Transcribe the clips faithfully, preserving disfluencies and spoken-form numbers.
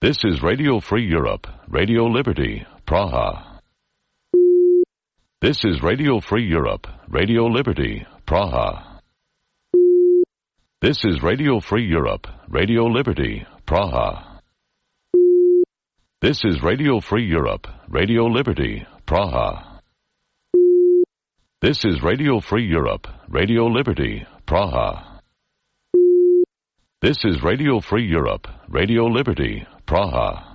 This is Radio Free Europe, Radio Liberty, Praha. This is Radio Free Europe, Radio Liberty, Praha. This is Radio Free Europe, Radio Liberty, Praha. This is Radio Free Europe, Radio Liberty, Praha. This is Radio Free Europe, Radio Liberty, Praha. This is Radio Free Europe, Radio Liberty, Praha.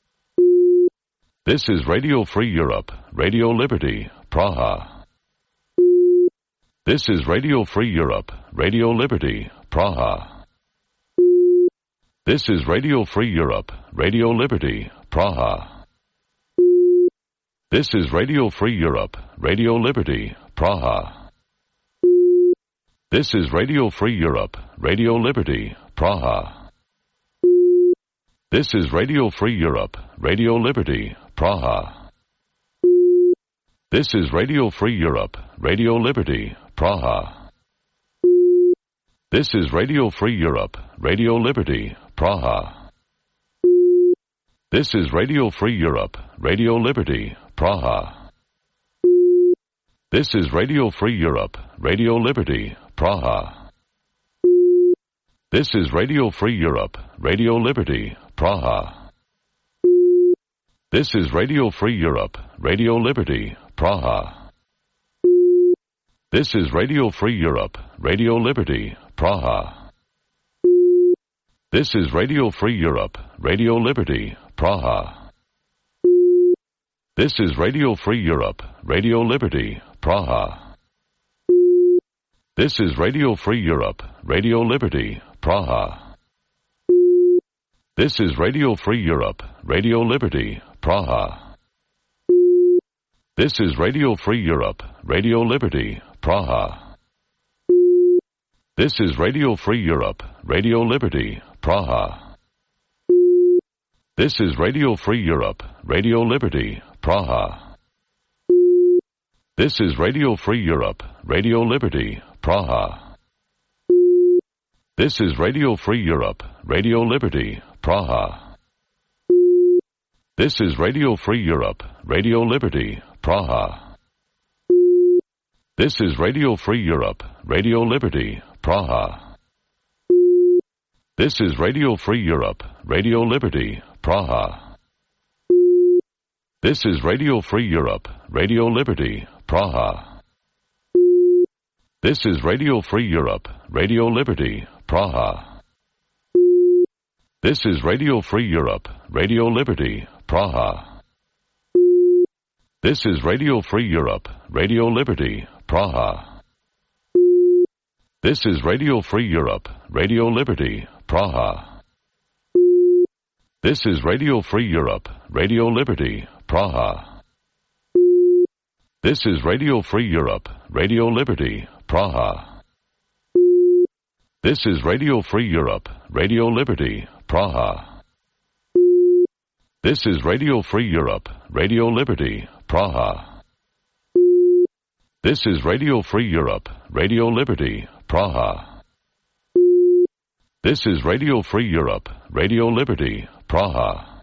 This is Radio Free Europe, Radio Liberty, Praha. This is Radio Free Europe, Radio Liberty, Praha. This is Radio Free Europe, Radio Liberty, Praha. This is Radio Free Europe, Radio Liberty, Praha. This is Radio Free Europe, Radio Liberty, Praha. This is Radio Free Europe, Radio Liberty, Praha. This is Radio Free Europe, Radio Liberty, Praha. This is Radio Free Europe, Radio Liberty, Praha. This is Radio Free Europe, Radio Liberty, Praha. This is Radio Free Europe, Radio Liberty, Praha. This is Radio Free Europe, Radio Liberty, Praha. This is Radio Free Europe, Radio Liberty, Praha. This is Radio Free Europe, Radio Liberty, Praha. This is Radio Free Europe, Radio Liberty, Praha. This is Radio Free Europe, Radio Liberty, Praha. This is Radio Free Europe, Radio Liberty, Praha. This is Radio Free Europe, Radio Liberty, Praha. This is Radio Free Europe, Radio Liberty, Praha. This is Radio Free Europe, Radio Liberty, Praha. This is Radio Free Europe, Radio Liberty, Praha. This is Radio Free Europe, Radio Liberty, Praha. This is Radio Free Europe, Radio Liberty, Praha. This is Radio Free Europe, Radio Liberty, Praha. This is Radio Free Europe, Radio Liberty, Praha. This is Radio Free Europe, Radio Liberty, Praha. This is Radio Free Europe, Radio Liberty, Praha. This is Radio Free Europe, Radio Liberty, Praha. This is Radio Free Europe, Radio Liberty, Praha. This is Radio Free Europe, Radio Liberty, Praha. This is Radio Free Europe, Radio Liberty, Praha. This is Radio Free Europe, Radio Liberty, Praha. This is Radio Free Europe, Radio Liberty, Praha. This is Radio Free Europe, Radio Liberty, Praha. This is Radio Free Europe, Radio Liberty, Praha. This is Radio Free Europe, Radio Liberty, Praha. This is Radio Free Europe, Radio Liberty, Praha.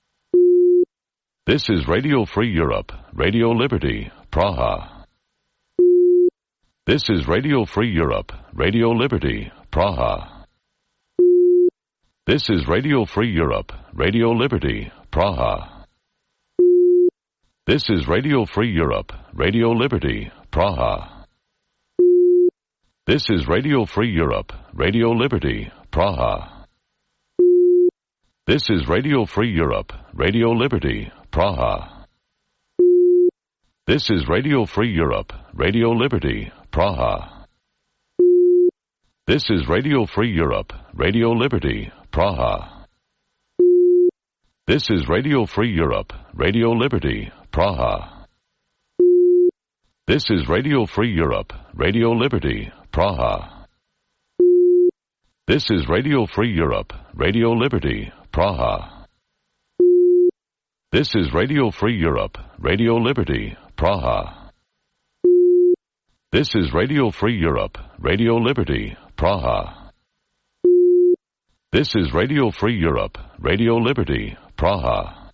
This is Radio Free Europe, Radio Liberty, Praha. This is Radio Free Europe, Radio Liberty, Praha. This is Radio Free Europe, Radio Liberty, Praha. This is Radio Free Europe, Radio Liberty, Praha. This is Radio Free Europe, Radio Liberty, Praha. This is Radio Free Europe, Radio Liberty, Praha. This is Radio Free Europe, Radio Liberty, Praha. This is Radio Free Europe, Radio Liberty, Praha. This is Radio Free Europe, Radio Liberty, Praha. This is Radio Free Europe, Radio Liberty, Praha. This is Radio Free Europe, Radio Liberty, Praha. This is Radio Free Europe, Radio Liberty, Praha. This is Radio Free Europe, Radio Liberty, Praha. This is Radio Free Europe, Radio Liberty, Praha.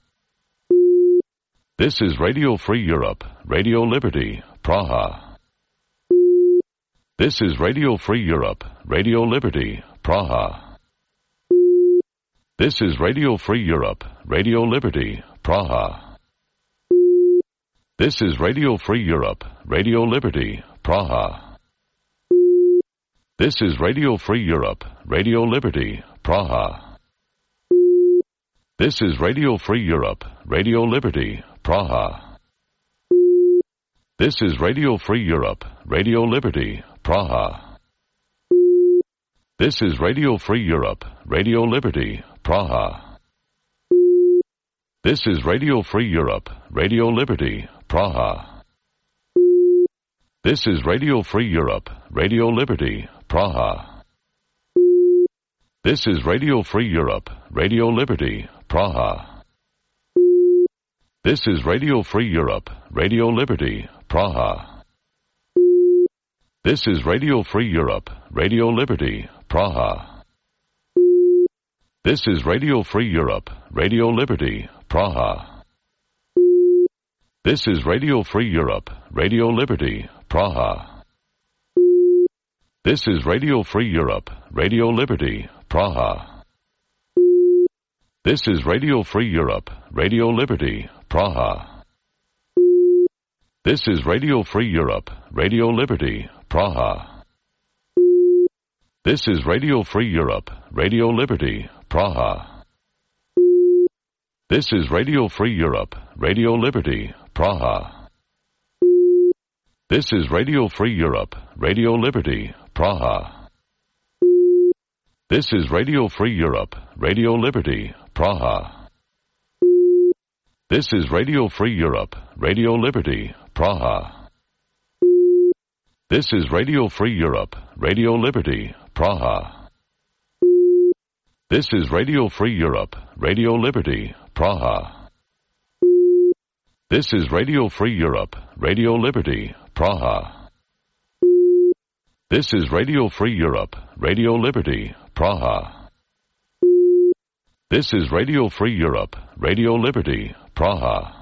This is Radio Free Europe, Radio Liberty, Praha. This is Radio Free Europe, Radio Liberty, Praha. This is Radio Free Europe, Radio Liberty, Praha. This is Radio Free Europe, Radio Liberty, Praha. This is Radio Free Europe, Radio Liberty, Praha. This is Radio Free Europe, Radio Liberty, Praha. This is Radio Free Europe, Radio Liberty, Praha. This is Radio Free Europe, Radio Liberty, Praha. This is Radio Free Europe, Radio Liberty, Praha. This is Radio Free Europe, Radio Liberty, Praha. This is Radio Free Europe, Radio Liberty, Praha. This is Radio Free Europe, Radio Liberty, Praha. This is Radio Free Europe, Radio Liberty, Praha. This is Radio Free Europe, Radio Liberty, Praha. This is Radio Free Europe, Radio Liberty, Praha. This is Radio Free Europe, Radio Liberty, Praha. This is Radio Free Europe, Radio Liberty, Praha. This is Radio Free Europe, Radio Liberty, Praha. This is Radio Free Europe, Radio Liberty, Praha. This is Radio Free Europe, Radio Liberty, Praha. This is Radio Free Europe, Radio Liberty, Praha. This is Radio Free Europe, Radio Liberty, Praha. This is Radio Free Europe, Radio Liberty, Praha. This is Radio Free Europe, Radio Liberty, Praha. This is Radio Free Europe, Radio Liberty, Praha. This is Radio Free Europe, Radio Liberty, Praha. This is Radio Free Europe, Radio Liberty, Praha. This is Radio Free Europe, Radio Liberty, Praha.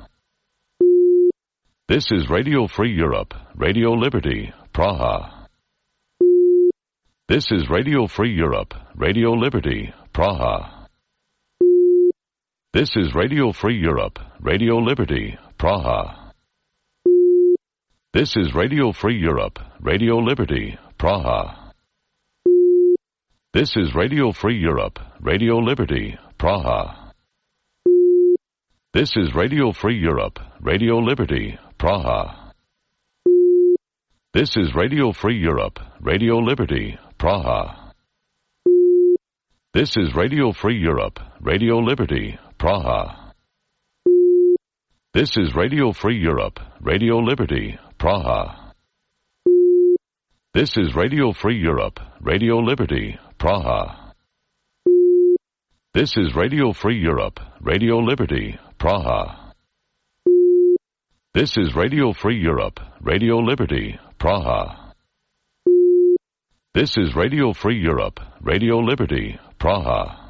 This is Radio Free Europe, Radio Liberty, Praha. This is Radio Free Europe, Radio Liberty, Praha. This is Radio Free Europe, Radio Liberty, Praha. This is Radio Free Europe, Radio Liberty, Praha. This is Radio Free Europe, Radio Liberty, Praha. This is Radio Free Europe, Radio Liberty, Praha. This is Radio Free Europe, Radio Liberty, Praha. This is Radio Free Europe, Radio Liberty, Praha. This is Radio Free Europe, Radio Liberty, Praha. This is Radio Free Europe, Radio Liberty, Praha. This is Radio Free Europe, Radio Liberty, Praha. This is Radio Free Europe, Radio Liberty, Praha. This is Radio Free Europe, Radio Liberty, Praha.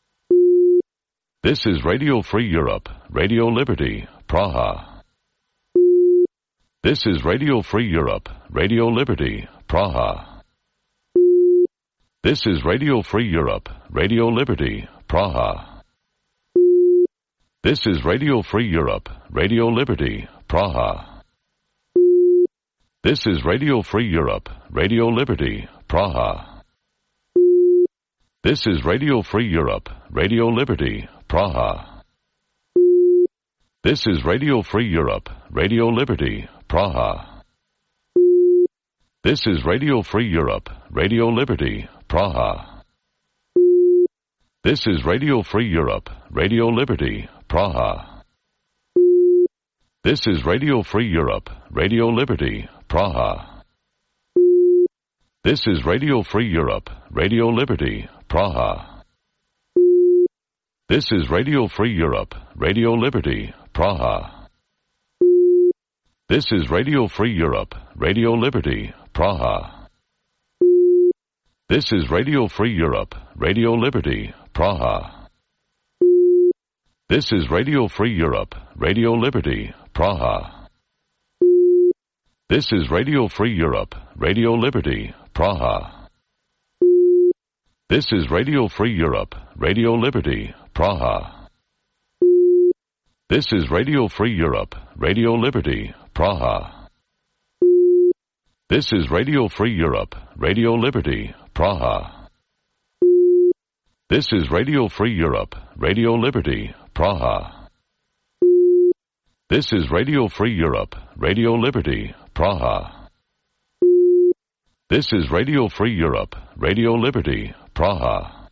This is Radio Free Europe, Radio Liberty, Praha. This is Radio Free Europe, Radio Liberty, Praha. This is Radio Free Europe, Radio Liberty, Praha. This is Radio Free Europe, Radio Liberty, Praha. This is Radio Free Europe, Radio Liberty, Praha. This is Radio Free Europe, Radio Liberty, Praha. This is Radio Free Europe, Radio Liberty, Praha. This is Radio Free Europe, Radio Liberty, Praha. This is Radio Free Europe, Radio Liberty, Praha. This is Radio Free Europe, Radio Liberty, Praha. This is Radio Free Europe, Radio Liberty, Praha. This is Radio Free Europe, Radio Liberty, Praha. This is Radio Free Europe, Radio Liberty, Praha. This is Radio Free Europe, Radio Liberty, Praha. This is Radio Free Europe, Radio Liberty, Praha. This is Radio Free Europe, Radio Liberty, Praha. This is Radio Free Europe, Radio Liberty, Praha. This is Radio Free Europe, Radio Liberty, Praha. This is Radio Free Europe, Radio Liberty, Praha. This is Radio Free Europe, Radio Liberty, Praha. This is Radio Free Europe, Radio Liberty, Praha. This is Radio Free Europe, Radio Liberty, Praha.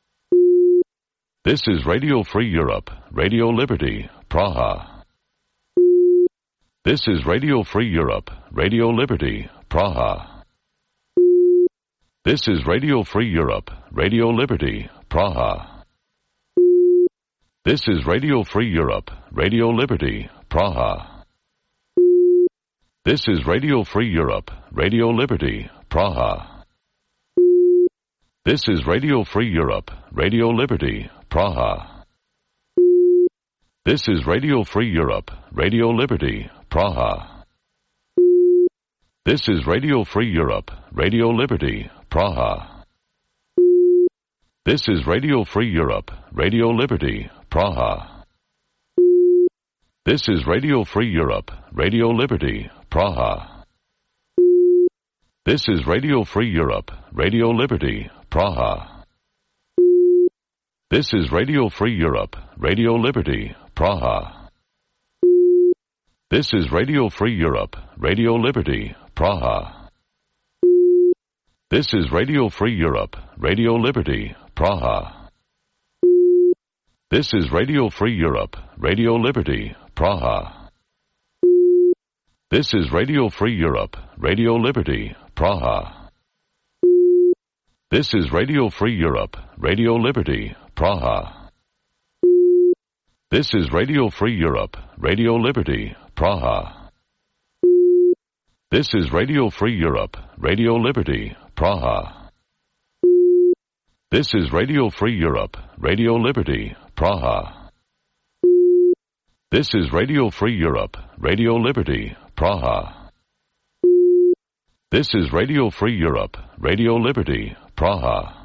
This is Radio Free Europe, Radio Liberty, Praha. This is Radio Free Europe, Radio Liberty, Praha. This is Radio Free Europe, Radio Liberty, Praha. This is Radio Free Europe, Radio Liberty, Praha. This is Radio Free Europe, Radio Liberty, Praha. This is Radio Free Europe, Radio Liberty, Praha. This is Radio Free Europe, Radio Liberty, Praha. This is Radio Free Europe, Radio Liberty, Praha. This is Radio Free Europe, Radio Liberty, Praha. This is Radio Free Europe, Radio Liberty, Praha. This is Radio Free Europe, Radio Liberty, Praha. This is Radio Free Europe, Radio Liberty, Praha. This is Radio Free Europe, Radio Liberty, Praha. This is Radio Free Europe, Radio Liberty, Praha. This is Radio Free Europe, Radio Liberty, Praha. This is Radio Free Europe, Radio Liberty, Praha. This is Radio Free Europe, Radio Liberty, Praha. This is Radio Free Europe, Radio Liberty, Praha. This is Radio Free Europe, Radio Liberty, Praha. This is Radio Free Europe, Radio Liberty, Praha. This is Radio Free Europe, Radio Liberty, Praha. This is Radio Free Europe, Radio Liberty, Praha.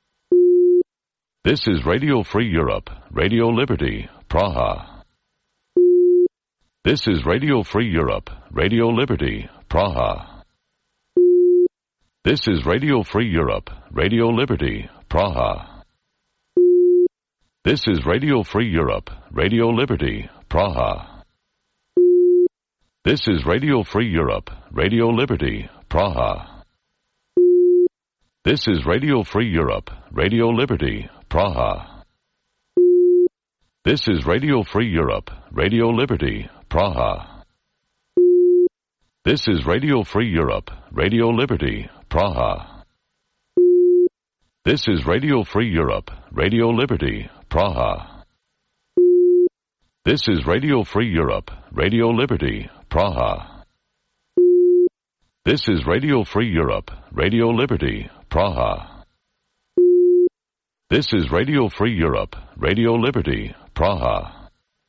This is Radio Free Europe, Radio Liberty, Praha. This is Radio Free Europe, Radio Liberty, Praha. This is Radio Free Europe, Radio Liberty, Praha. This is Radio Free Europe, Radio Liberty, Praha. This is Radio Free Europe, Radio Liberty, Praha. This is Radio Free Europe, Radio Liberty, Praha. This is Radio Free Europe, Radio Liberty, Praha. This is Radio Free Europe, Radio Liberty, Praha. This is Radio Free Europe, Radio Liberty, Praha. This is Radio Free Europe, Radio Liberty, Praha. This is Radio Free Europe, Radio Liberty, Praha. This is Radio Free Europe, Radio Liberty, Praha.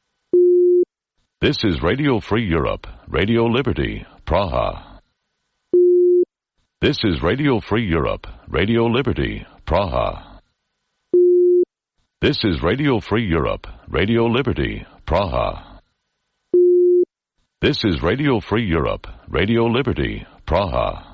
This is Radio Free Europe, Radio Liberty, Praha. This is Radio Free Europe, Radio Liberty, Praha. This is Radio Free Europe, Radio Liberty, Praha. This is Radio Free Europe, Radio Liberty, Praha.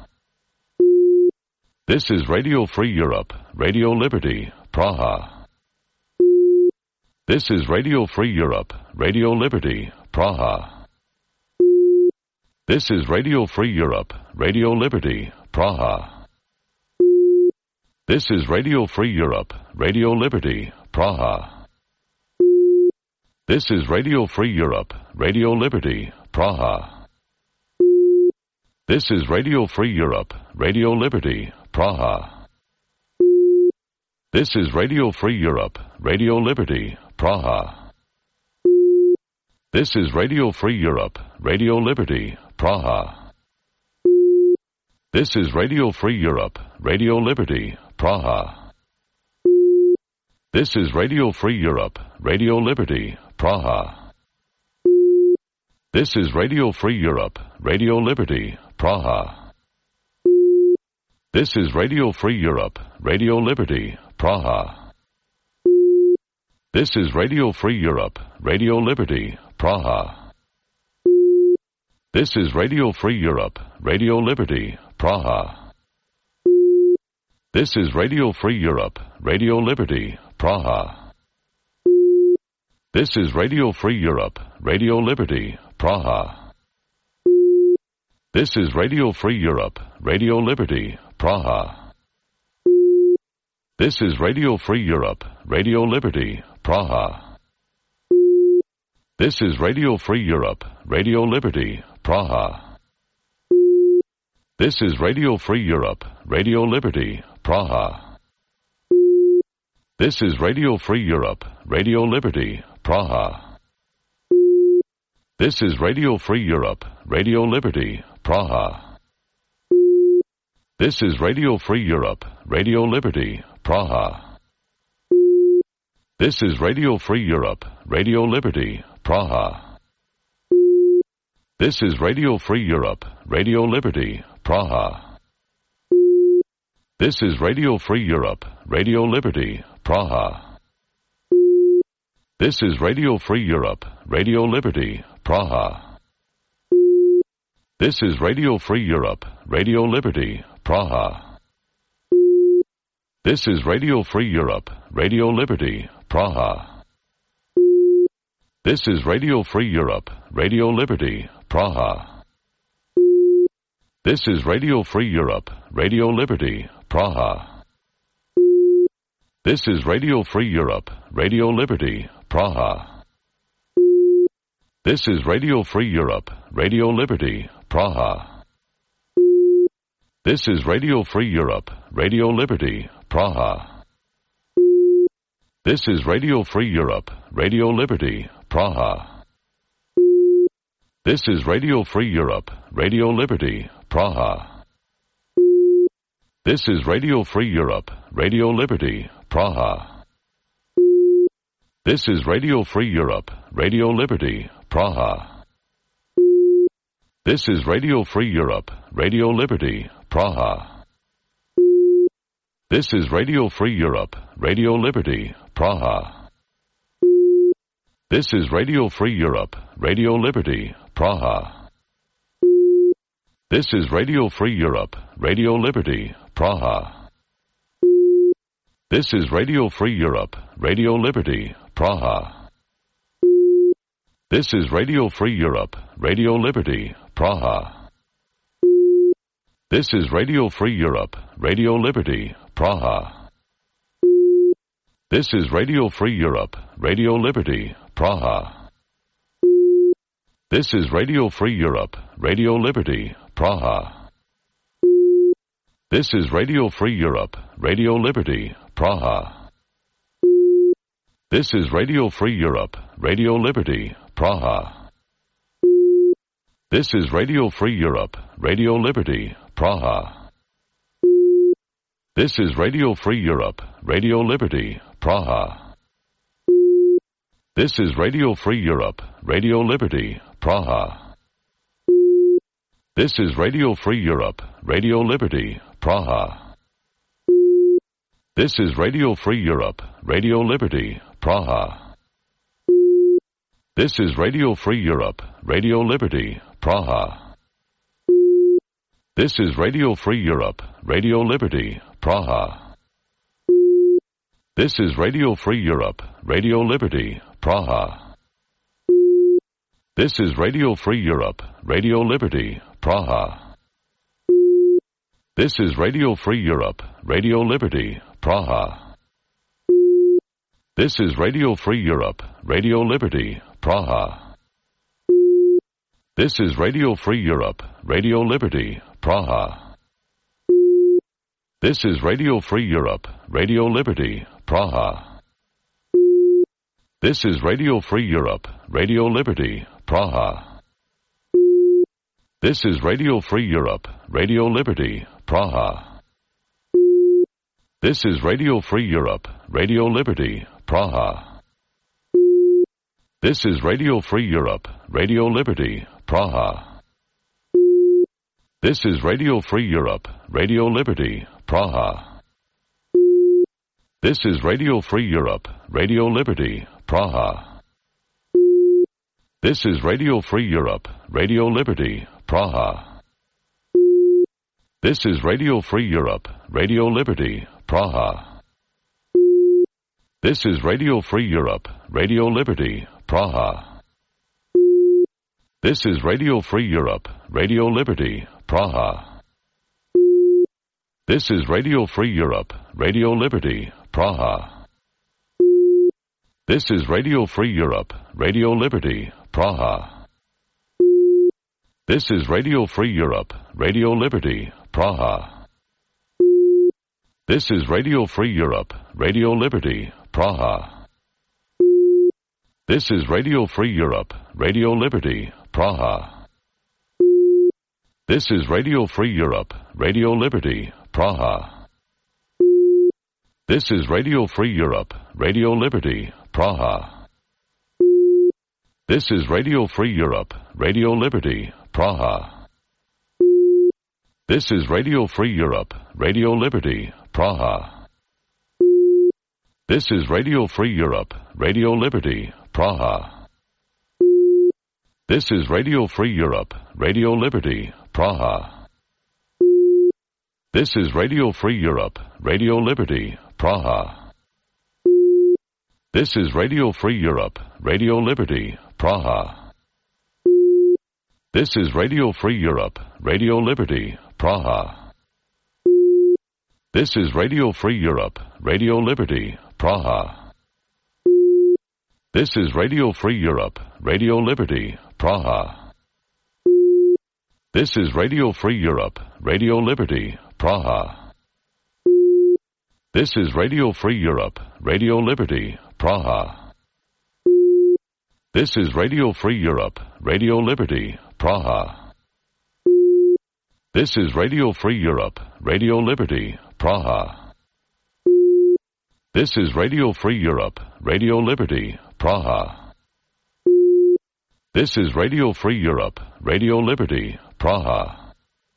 This is Radio Free Europe, Radio Liberty, Praha. This is Radio Free Europe, Radio Liberty, Praha. This is Radio Free Europe, Radio Liberty, Praha. This is Radio Free Europe, Radio Liberty, Praha. This is Radio Free Europe, Radio Liberty, Praha. This is Radio Free Europe, Radio Liberty, Praha. This is Radio Free Europe, Radio Liberty, Praha. This is Radio Free Europe, Radio Liberty, Praha. This is Radio Free Europe, Radio Liberty, Praha. This is Radio Free Europe, Radio Liberty, Praha. This is Radio Free Europe, Radio Liberty, Praha. This is Radio Free Europe, Radio Liberty, Praha. This is Radio Free Europe, Radio Liberty, Praha. This is Radio Free Europe, Radio Liberty, Praha. This is Radio Free Europe, Radio Liberty, Praha. This is Radio Free Europe, Radio Liberty, Praha. This is Radio Free Europe, Radio Liberty, Praha. This is Radio Free Europe, Radio Liberty, Praha. This is Radio Free Europe, Radio Liberty, Praha. This is Radio Free Europe, Radio Liberty, Praha. This is Radio Free Europe, Radio Liberty, Praha. This is Radio Free Europe, Radio Liberty, Praha. This is Radio Free Europe, Radio Liberty, Praha. This is Radio Free Europe, Radio Liberty, Praha. This is Radio Free Europe, Radio Liberty, Praha. This is Radio Free Europe, Radio Liberty, Praha. This is Radio Free Europe, Radio Liberty, Praha. This is Radio Free Europe, Radio Liberty, Praha. This is Radio Free Europe, Radio Liberty, Praha. This is Radio Free Europe, Radio Liberty, Praha. This is Radio Free Europe, Radio Liberty, Praha. This is Radio Free Europe, Radio Liberty, Praha. This is Radio Free Europe, Radio Liberty, Praha. This is Radio Free Europe, Radio Liberty, Praha. This is Radio Free Europe, Radio Liberty, Praha. This is Radio Free Europe, Radio Liberty, Praha. This is Radio Free Europe, Radio Liberty, Praha. This is Radio Free Europe, Radio Liberty, Praha. This is Radio Free Europe, Radio Liberty, Praha. This is Radio Free Europe, Radio Liberty, Praha. This is Radio Free Europe, Radio Liberty, Praha. This is Radio Free Europe, Radio Liberty, Praha. This is Radio Free Europe, Radio Liberty, Praha. This is Radio Free Europe, Radio Liberty, Praha. This is Radio Free Europe, Radio Liberty, Praha. This is Radio Free Europe, Radio Liberty, Praha. This is Radio Free Europe, Radio Liberty, Praha. This is Radio Free Europe, Radio Liberty, Praha. This is Radio Free Europe, Radio Liberty, Praha. This is Radio Free Europe, Radio Liberty, Praha. This is Radio Free Europe, Radio Liberty, Praha. This is Radio Free Europe, Radio Liberty, Praha. This is Radio Free Europe, Radio Liberty, Praha. This is Radio Free Europe, Radio Liberty, Praha. This is Radio Free Europe, Radio Liberty, Praha. This is Radio Free Europe, Radio Liberty, Praha. This is Radio Free Europe, Radio Liberty, Praha. This is Radio Free Europe, Radio Liberty, Praha. This is Radio Free Europe, Radio Liberty, Praha. This is Radio Free Europe, Radio Liberty, Praha. This is Radio Free Europe, Radio Liberty, Praha. This is Radio Free Europe, Radio Liberty, Praha. This is Radio Free Europe, Radio Liberty, Praha. This is Radio Free Europe, Radio Liberty, Praha. This is Radio Free Europe, Radio Liberty, Praha. This is Radio Free Europe, Radio Liberty, Praha. This is Radio Free Europe, Radio Liberty, Praha. This is Radio Free Europe, Radio Liberty, Praha. This is Radio Free Europe, Radio Liberty, Praha. This is Radio Free Europe, Radio Liberty, Praha. This is Radio Free Europe, Radio Liberty, Praha. This is Radio Free Europe, Radio Liberty, Praha. This is Radio Free Europe, Radio Liberty, Praha. This is Radio Free Europe, Radio Liberty, Praha. This is Radio Free Europe, Radio Liberty, Praha. This is Radio Free Europe, Radio Liberty, Praha. This is Radio Free Europe, Radio Liberty, Praha. This is Radio Free Europe, Radio Liberty, Praha. This is Radio Free Europe, Radio Liberty, Praha. This is Radio Free Europe, Radio Liberty, Praha. This is Radio Free Europe, Radio Liberty, Praha. This is Radio Free Europe, Radio Liberty, Praha. This is Radio Free Europe, Radio Liberty, Praha. This is Radio Free Europe, Radio Liberty, Praha. This is Radio Free Europe, Radio Liberty, Praha. This is Radio Free Europe, Radio Liberty, Praha. This is Radio Free Europe, Radio Liberty, Praha. This is Radio Free Europe, Radio Liberty, Praha. This is Radio Free Europe, Radio Liberty, Praha. This is Radio Free Europe, Radio Liberty, Praha. This is Radio Free Europe, Radio Liberty, Praha. This is Radio Free Europe, Radio Liberty, Praha. This is Radio Free Europe, Radio Liberty, Praha. This is Radio Free Europe, Radio Liberty, Praha.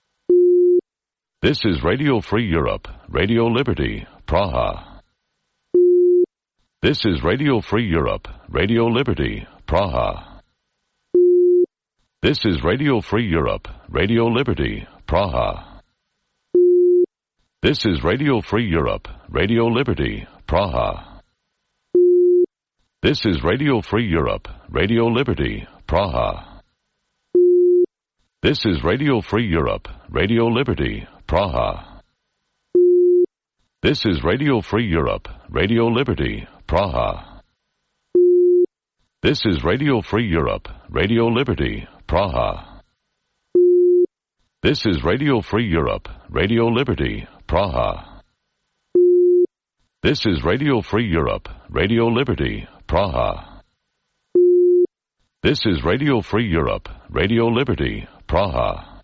This is Radio Free Europe, Radio Liberty, Praha. This is Radio Free Europe, Radio Liberty, Praha. This is Radio Free Europe, Radio Liberty, Praha. This is Radio Free Europe, Radio Liberty, Praha. This is Radio Free Europe, Radio Liberty, Praha. This is Radio Free Europe, Radio Liberty, Praha. This is Radio Free Europe, Radio Liberty, Praha. This is Radio Free Europe, Radio Liberty, Praha. This is Radio Free Europe, Radio Liberty, Praha. This is Radio Free Europe, Radio Liberty, Praha. This is Radio Free Europe, Radio Liberty, Praha.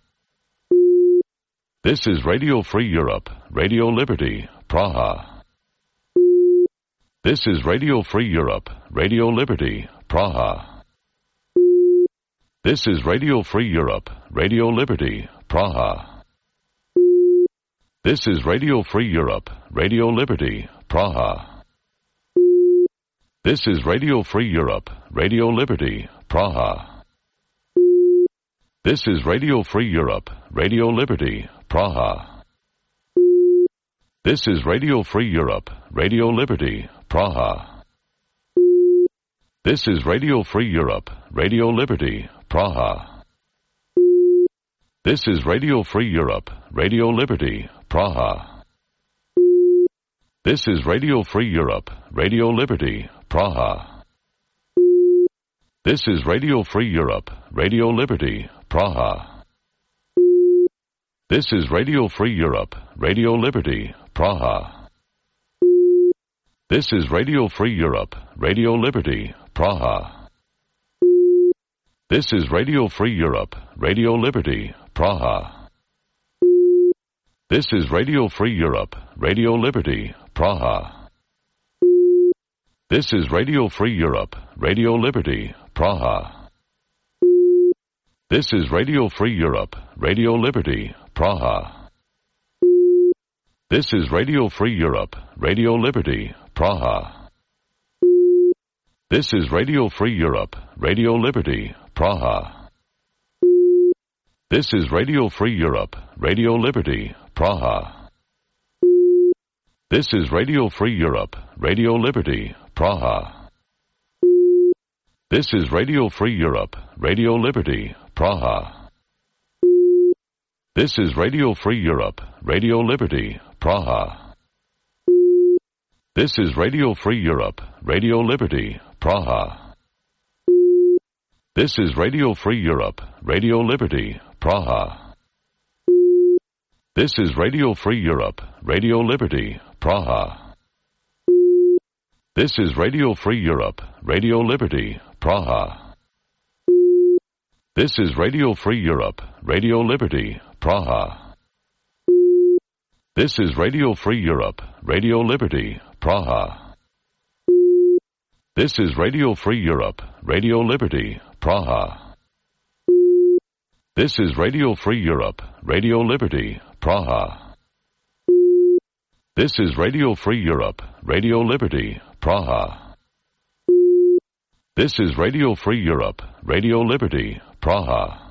This is Radio Free Europe, Radio Liberty, Praha. This is Radio Free Europe, Radio Liberty, Praha. This is Radio Free Europe, Radio Liberty, Praha. This is Radio Free Europe, Radio Liberty, Praha. This is Radio Free Europe, Radio Liberty, Praha. This is Radio Free Europe, Radio Liberty, Praha. This is Radio Free Europe, Radio Liberty, Praha. This is Radio Free Europe, Radio Liberty, Praha. This is Radio Free Europe, Radio Liberty, Praha. This is Radio Free Europe, Radio Liberty, Praha. This is Radio Free Europe, Radio Liberty, Praha. This is Radio Free Europe, Radio Liberty, Praha. This is Radio Free Europe, Radio Liberty, Praha. This is Radio Free Europe, Radio Liberty, Praha. This is Radio Free Europe, Radio Liberty, Praha. This is Radio Free Europe, Radio Liberty, Praha. This is Radio Free Europe, Radio Liberty, Praha. This is Radio Free Europe, Radio Liberty, Praha. This is Radio Free Europe, Radio Liberty, Praha. This is Radio Free Europe, Radio Liberty, Praha. This is Radio Free Europe, Radio Liberty, Praha. This is Radio Free Europe, Radio Liberty, Praha. This is Radio Free Europe, Radio Liberty, Praha. This is Radio Free Europe, Radio Liberty, Praha. This is Radio Free Europe, Radio Liberty, Praha. This is Radio Free Europe, Radio Liberty, Praha. This is Radio Free Europe, Radio Liberty, Praha. This is Radio Free Europe, Radio Liberty, Praha. This is Radio Free Europe, Radio Liberty, Praha. This is Radio Free Europe, Radio Liberty, Praha. This is Radio Free Europe, Radio Liberty, Praha. This is Radio Free Europe, Radio Liberty, Praha. This is Radio Free Europe, Radio Liberty, Praha.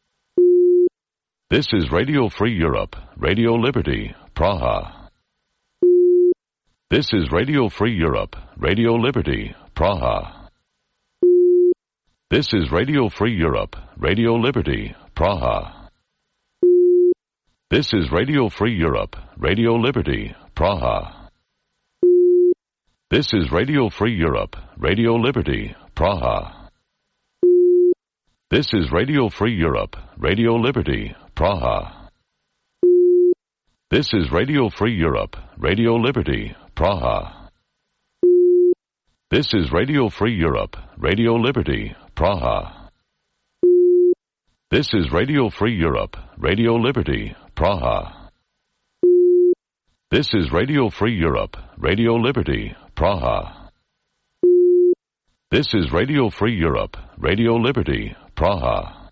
This is Radio Free Europe, Radio Liberty, Praha. This is Radio Free Europe, Radio Liberty, Praha. This is Radio Free Europe, Radio Liberty, Praha. This is Radio Free Europe, Radio Liberty, Praha. This is Radio Free Europe, Radio Liberty, Praha. This is Radio Free Europe, Radio Liberty, Praha. This is Radio Free Europe, Radio Liberty, Praha. This is Radio Free Europe, Radio Liberty, Praha. This is Radio Free Europe, Radio Liberty, Praha. This is Radio Free Europe, Radio Liberty, Praha. This is Radio Free Europe, Radio Liberty, Praha.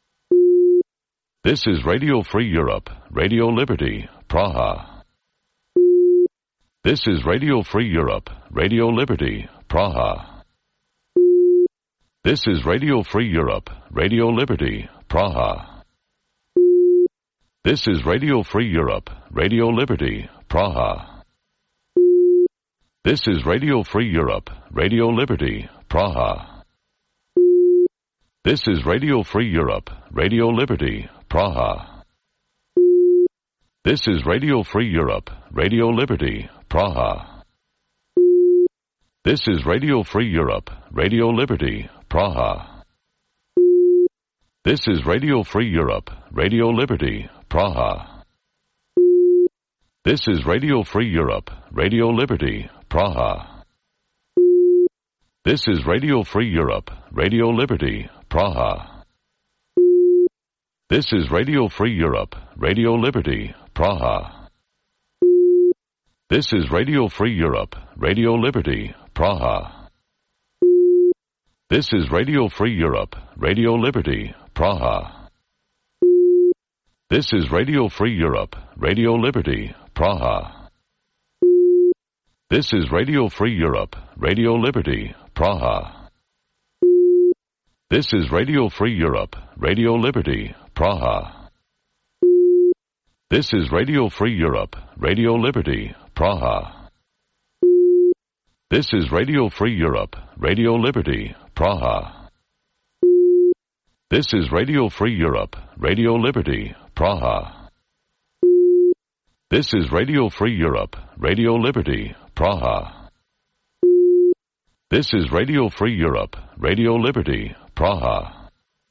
This is Radio Free Europe, Radio Liberty, Praha. This is Radio Free Europe, Radio Liberty, Praha. This is Radio Free Europe, Radio Liberty, Praha. This is Radio Free Europe, Radio Liberty, Praha. This is Radio Free Europe, Radio Liberty, Praha. This is Radio Free Europe, Radio Liberty, Praha. This is Radio Free Europe, Radio Liberty, Praha. This is Radio Free Europe, Radio Liberty, Praha. This is Radio Free Europe, Radio Liberty, Praha. This is Radio Free Europe, Radio Liberty, Praha. This is Radio Free Europe, Radio Liberty, Praha. This is Radio Free Europe, Radio Liberty, Praha. This is Radio Free Europe, Radio Liberty, Praha. This is Radio Free Europe, Radio Liberty, Praha. This is Radio Free Europe, Radio Liberty, Praha. This is Radio Free Europe, Radio Liberty, Praha. This is Radio Free Europe, Radio Liberty, Praha. This is Radio Free Europe, Radio Liberty, Praha. This is Radio Free Europe, Radio Liberty, Praha. This is Radio Free Europe, Radio Liberty, Praha. This is Radio Free Europe, Radio Liberty, Praha. This is Radio Free Europe, Radio Liberty, Praha.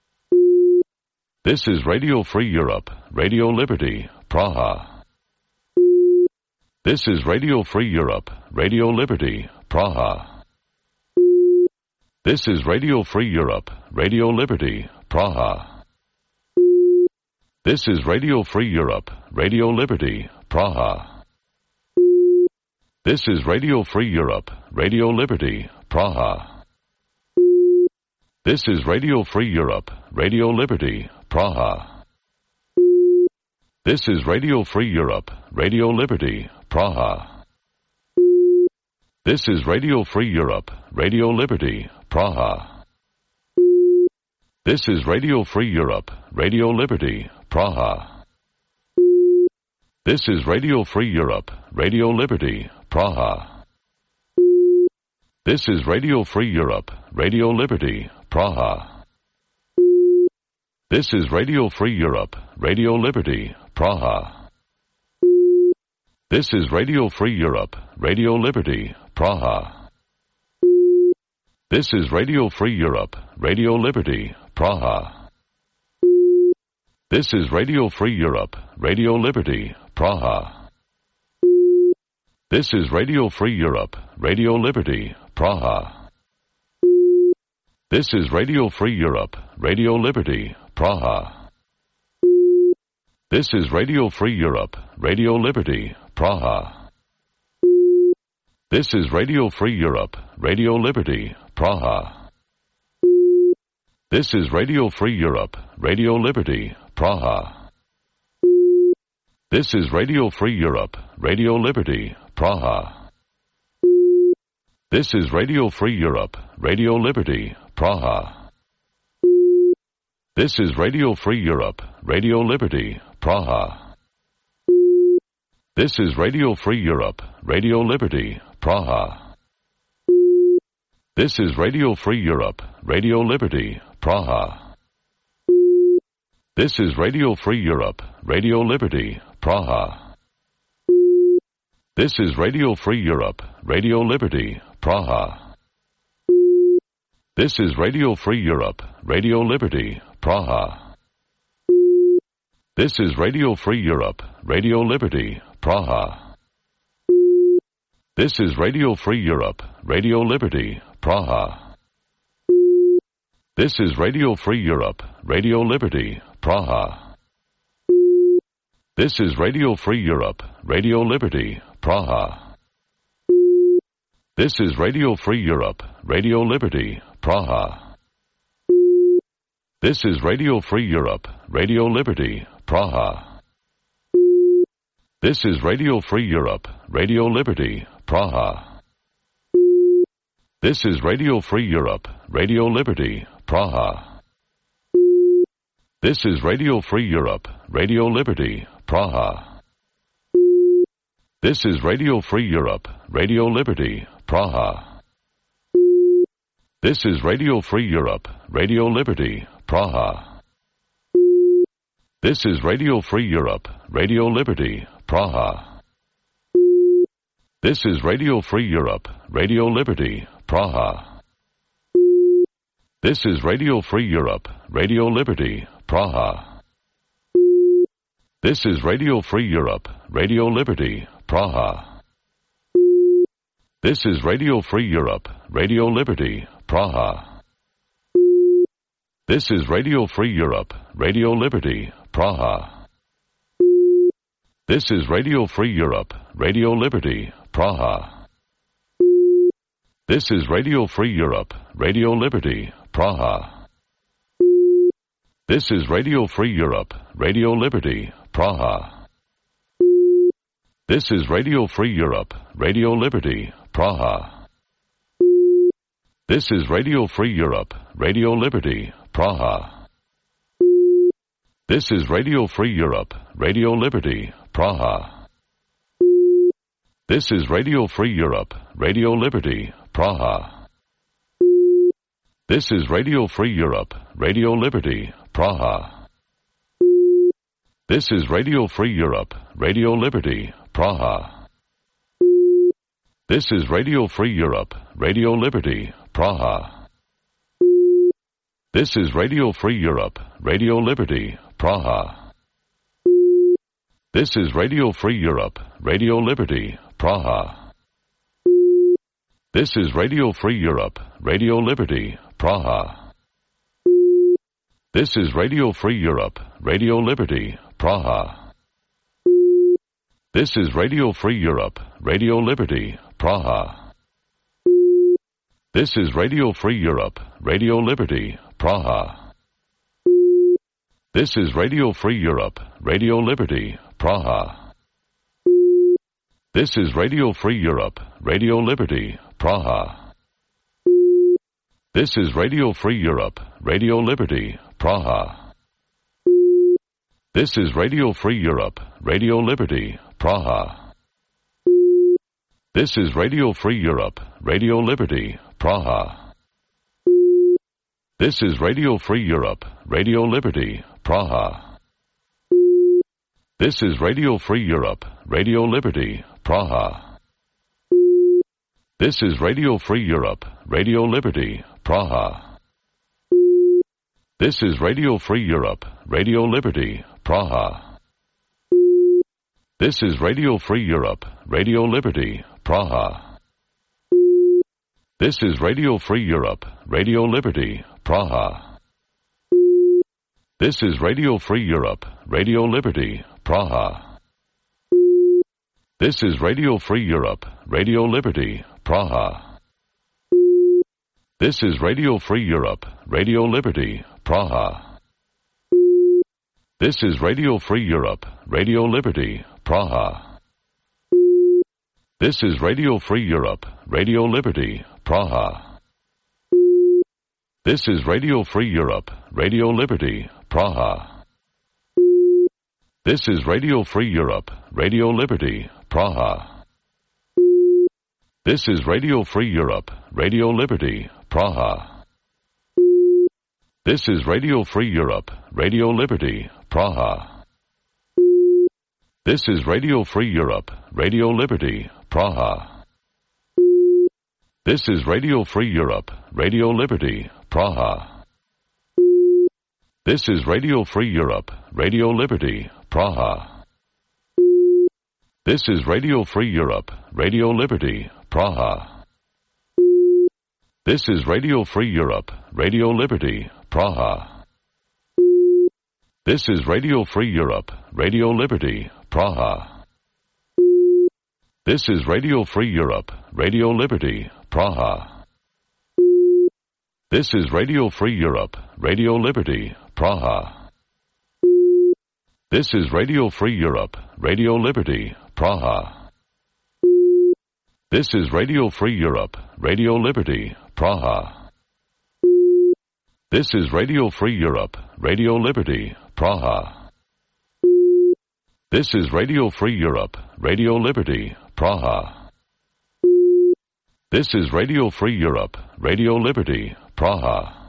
This is Radio Free Europe, Radio Liberty, Praha. This is Radio Free Europe, Radio Liberty, Praha. This is Radio Free Europe, Radio Liberty, Praha. This is Radio Free Europe, Radio Liberty, Praha. This is Radio Free Europe, Radio Liberty, Praha. This is Radio Free Europe, Radio Liberty, Praha. This is Radio Free Europe, Radio Liberty, Praha. This is Radio Free Europe, Radio Liberty, Praha. This is Radio Free Europe, Radio Liberty, Praha. This is Radio Free Europe, Radio Liberty, Praha. This is Radio Free Europe, Radio Liberty, Praha. This is Radio Free Europe, Radio Liberty, Praha. This is Radio Free Europe, Radio Liberty, Praha. This is Radio Free Europe, Radio Liberty, Praha. This is Radio Free Europe, Radio Liberty, Praha. This is Radio Free Europe, Radio Liberty, Praha. This is Radio Free Europe, Radio Liberty, Praha. This is Radio Free Europe, Radio Liberty, Praha. This is Radio Free Europe, Radio Liberty, Praha. This is Radio Free Europe, Radio Liberty, Praha. This is Radio Free Europe, Radio Liberty, Praha. This is Radio Free Europe, Radio Liberty, Praha. This is Radio Free Europe, Radio Liberty, Praha. This is Radio Free Europe, Radio Liberty, Praha. This is Radio Free Europe, Radio Liberty, Praha. This is Radio Free Europe, Radio Liberty, Praha. This is Radio Free Europe, Radio Liberty, Praha. This is Radio Free Europe, Radio Liberty, Praha. This is Radio Free Europe, Radio Liberty, Praha. This is Radio Free Europe, Radio Liberty, Praha. This is Radio Free Europe, Radio Liberty, Praha. This is Radio Free Europe, Radio Liberty, Praha. This is Radio Free Europe, Radio Liberty, Praha. This is Radio Free Europe, Radio Liberty, Praha. This is Radio Free Europe, Radio Liberty, Praha. This is Radio Free Europe, Radio Liberty, Praha. This is Radio Free Europe, Radio Liberty, Praha. This is Radio Free Europe, Radio Liberty, Praha. This is Radio Free Europe, Radio Liberty, Praha. This is Radio Free Europe, Radio Liberty, Praha. This is Radio Free Europe, Radio Liberty, Praha. This is Radio Free Europe, Radio Liberty, Praha. This is Radio Free Europe, Radio Liberty, Praha. This is Radio Free Europe, Radio Liberty, Praha. This is Radio Free Europe, Radio Liberty, Praha. This is Radio Free Europe, Radio Liberty, Praha. This is Radio Free Europe, Radio Liberty, Praha. This is Radio Free Europe, Radio Liberty, Praha. This is Radio Free Europe, Radio Liberty, Praha. This is Radio Free Europe, Radio Liberty, Praha. This is Radio Free Europe, Radio Liberty, Praha. This is Radio Free Europe, Radio Liberty, Praha. This is Radio Free Europe, Radio Liberty, Praha. This is Radio Free Europe, Radio Liberty, Praha. This is Radio Free Europe, Radio Liberty, Praha. This is Radio Free Europe, Radio Liberty, Praha. This is Radio Free Europe, Radio Liberty, Praha. This is Radio Free Europe, Radio Liberty, Praha. This is Radio Free Europe, Radio Liberty, Praha. This is Radio Free Europe, Radio Liberty, Praha. This is Radio Free Europe, Radio Liberty, Praha. This is Radio Free Europe, Radio Liberty, Praha. This is Radio Free Europe, Radio Liberty, Praha. This is Radio Free Europe, Radio Liberty, Praha. This is Radio Free Europe, Radio Liberty, Praha. This is Radio Free Europe, Radio Liberty, Praha. This is Radio Free Europe, Radio Liberty, Praha. This is Radio Free Europe, Radio Liberty, Praha. This is Radio Free Europe, Radio Liberty, Praha. This is Radio Free Europe, Radio Liberty, Praha. This is Radio Free Europe, Radio Liberty, Praha. This is Radio Free Europe, Radio Liberty, Praha. This is Radio Free Europe, Radio Liberty, Praha. This is Radio Free Europe, Radio Liberty, Praha. This is Radio Free Europe, Radio Liberty, Praha. This is Radio Free Europe, Radio Liberty, Praha. This is Radio Free Europe, Radio Liberty, Praha. This is Radio Free Europe, Radio Liberty, Praha. This is Radio Free Europe, Radio Liberty, Praha. This is Radio Free Europe, Radio Liberty, Praha. This is Radio Free Europe, Radio Liberty, Praha. This is Radio Free Europe, Radio Liberty, Praha. This is Radio Free Europe, Radio Liberty, Praha. This is Radio Free Europe, Radio Liberty, Praha. This is Radio Free Europe, Radio Liberty, Praha. This is Radio Free Europe, Radio Liberty, Praha. This is Radio Free Europe, Radio Liberty, Praha. This is Radio Free Europe, Radio Liberty, Praha. This is Radio Free Europe, Radio Liberty, Praha. This is Radio Free Europe, Radio Liberty, Praha. This is Radio Free Europe, Radio Liberty, Praha. This is Radio Free Europe, Radio Liberty, Praha. This is Radio Free Europe, Radio Liberty, Praha. This is Radio Free Europe, Radio Liberty, Praha.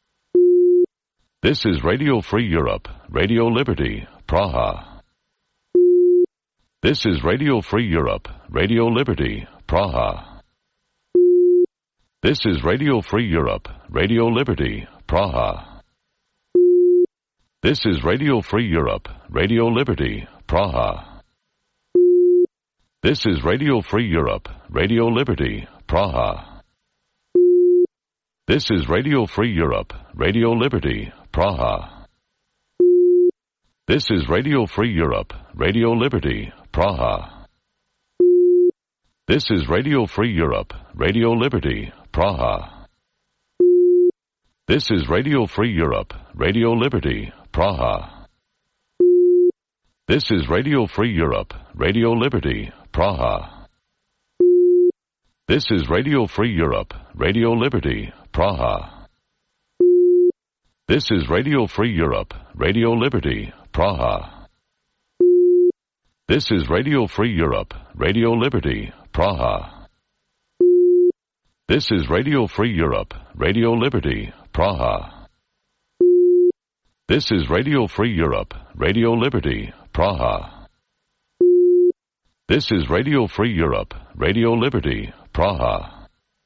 This is Radio Free Europe, Radio Liberty, Praha. This is Radio Free Europe, Radio Liberty, Praha. This is Radio Free Europe, Radio Liberty, Praha. This is Radio Free Europe, Radio Liberty, Praha. This is Radio Free Europe, Radio Liberty, Praha. This is Radio Free Europe, Radio Liberty, Praha. This is Radio Free Europe, Radio Liberty, Praha. This is Radio Free Europe, Radio Liberty, Praha. This is Radio Free Europe, Radio Liberty, Praha. This is Radio Free Europe, Radio Liberty, Praha. This is Radio Free Europe, Radio Liberty, Praha. This is Radio Free Europe, Radio Liberty, Praha. This is Radio Free Europe, Radio Liberty, Praha. This is Radio Free Europe, Radio Liberty, Praha. This is Radio Free Europe, Radio Liberty, Praha. This is Radio Free Europe, Radio Liberty, Praha.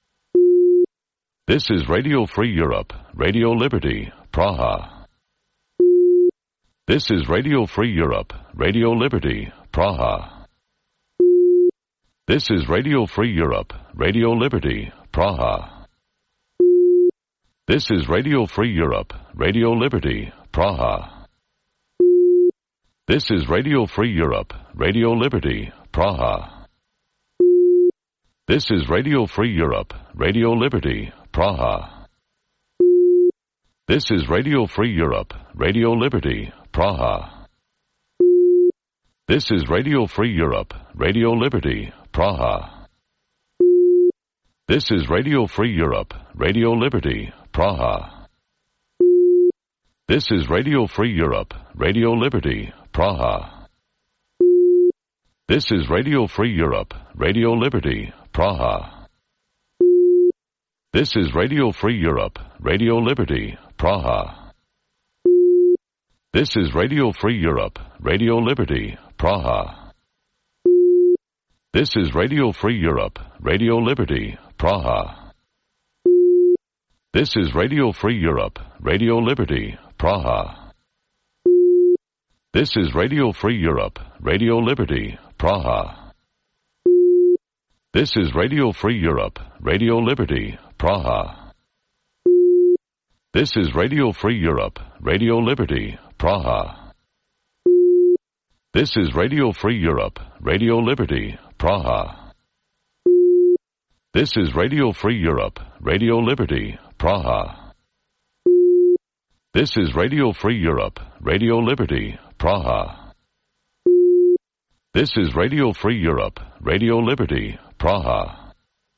This is Radio Free Europe, Radio Liberty, Praha. This is Radio Free Europe, Radio Liberty, Praha. This is Radio Free Europe, Radio Liberty, Praha. This is Radio Free Europe, Radio Liberty, Praha. This is Radio Free Europe, Radio Liberty, Praha. This is Radio Free Europe, Radio Liberty, Praha. This is Radio Free Europe, Radio Liberty, Praha. This is Radio Free Europe, Radio Liberty, Praha. This is Radio Free Europe, Radio Liberty, Praha. This is Radio Free Europe, Radio Liberty, Praha. This is Radio Free Europe, Radio Liberty, Praha. This is Radio Free Europe, Radio Liberty, Praha. This is Radio Free Europe, Radio Liberty, Praha. This is Radio Free Europe, Radio Liberty, Praha. This is Radio Free Europe, Radio Liberty, Praha. This is Radio Free Europe, Radio Liberty, Praha. This is Radio Free Europe, Radio Liberty, Praha. This is Radio Free Europe, Radio Liberty, Praha. This is Radio Free Europe, Radio Liberty, Praha. This is Radio Free Europe, Radio Liberty, Praha. This is Radio Free Europe, Radio Liberty, Praha. This is Radio Free Europe, Radio Liberty, Praha.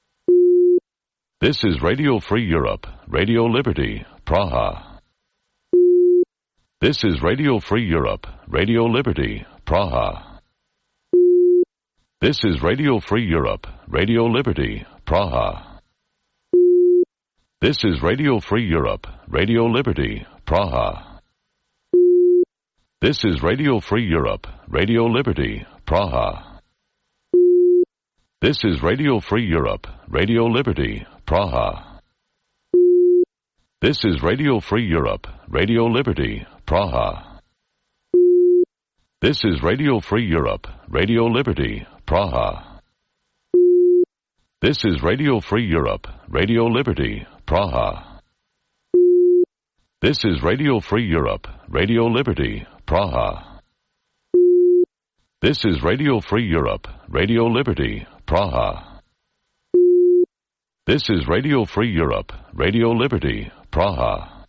This is Radio Free Europe, Radio Liberty, Praha. This is Radio Free Europe, Radio Liberty, Praha. This is Radio Free Europe, Radio Liberty, Praha. This is Radio Free Europe, Radio Liberty, Praha. This is Radio Free Europe, Radio Liberty, Praha. This is Radio Free Europe, Radio Liberty, Praha. This is Radio Free Europe, Radio Liberty, Praha. This is Radio Free Europe, Radio Liberty, Praha. This is Radio Free Europe, Radio Liberty, Praha. This is Radio Free Europe, Radio Liberty, Praha. This is Radio Free Europe, Radio Liberty, Praha. This is Radio Free Europe, Radio Liberty, Praha.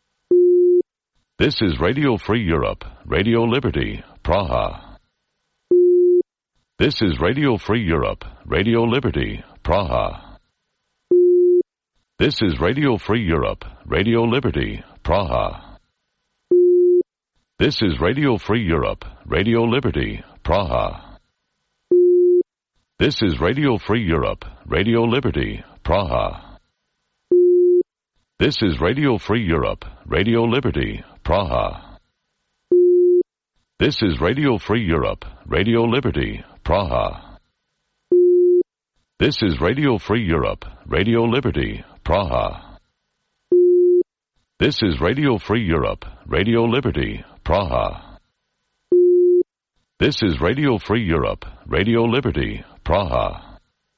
This is Radio Free Europe, Radio Liberty, Praha. This is Radio Free Europe, Radio Liberty, Praha. This is Radio Free Europe, Radio Liberty, Praha. This is Radio Free Europe, Radio Liberty, Praha. This is Radio Free Europe, Radio Liberty, Praha. This is Radio Free Europe, Radio Liberty, Praha. This is Radio Free Europe, Radio Liberty, Praha. This is Radio Free Europe, Radio Liberty, Praha. This is Radio Free Europe, Radio Liberty, Praha. This is Radio Free Europe, Radio Liberty, Praha.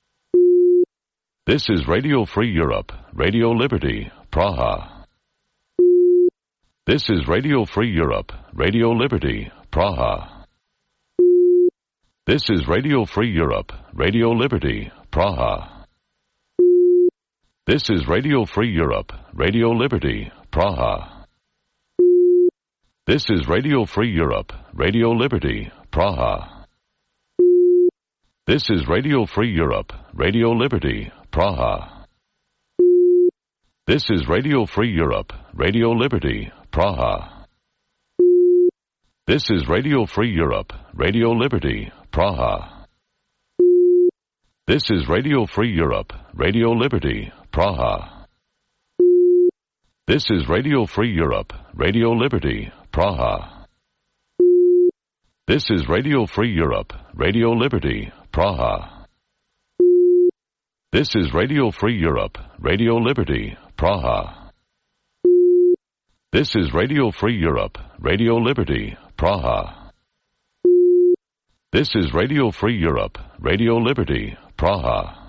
This is Radio Free Europe, Radio Liberty, Praha. This is Radio Free Europe, Radio Liberty, Praha. This is Radio Free Europe, Radio Liberty, Praha. This is Radio Free Europe, Radio Liberty, Praha. This is Radio Free Europe, Radio Liberty, Praha. This is Radio Free Europe, Radio Liberty, Praha. This is Radio Free Europe, Radio Liberty, Praha. This is Radio Free Europe, Radio Liberty, Praha. This is Radio Free Europe, Radio Liberty, Praha. This is Radio Free Europe, Radio Liberty, Praha. This is Radio Free Europe, Radio Liberty, Praha. This is Radio Free Europe, Radio Liberty, Praha. This is Radio Free Europe, Radio Liberty, Praha. This is Radio Free Europe, Radio Liberty, Praha.